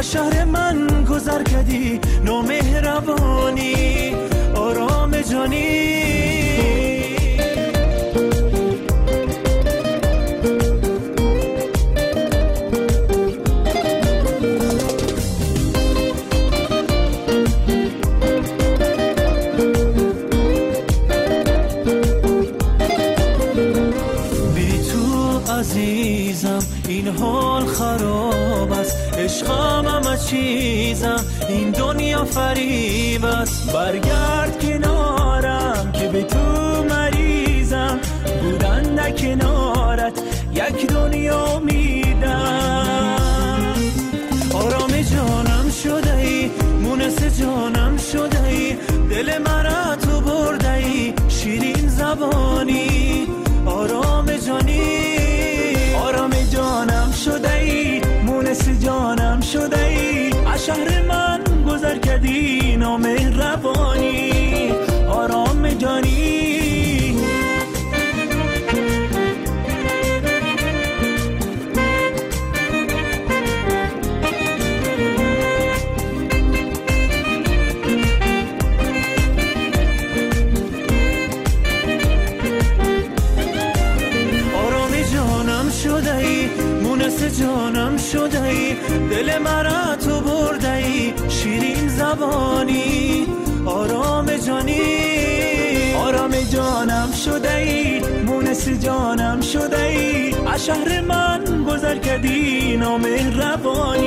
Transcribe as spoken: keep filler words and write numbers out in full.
از شهر من گذر کردی نامهربانی آرام جانی. عزیزم این حال خراب است، عشقم همه چیزم این دنیا فریب است. برگرد کنارم که به تو مریضم، بودن در کنارت یک دنیا میدم. آرام جانم شده ای، مونس جانم شده ای، دل مرا تو برده ای، شیرین زبانی آرام جانی. آرام جانم شده ای، مونس جانم شده ای، از شهر من گذر کردی نامهربانی آرام جانی. جانم شده ای، دل مرا تو برده ای، شیرین زبانی آرام جانی. آرام جانم شده ای، مونس جانم شده ای، از شهر من گذر کردی نامهربانی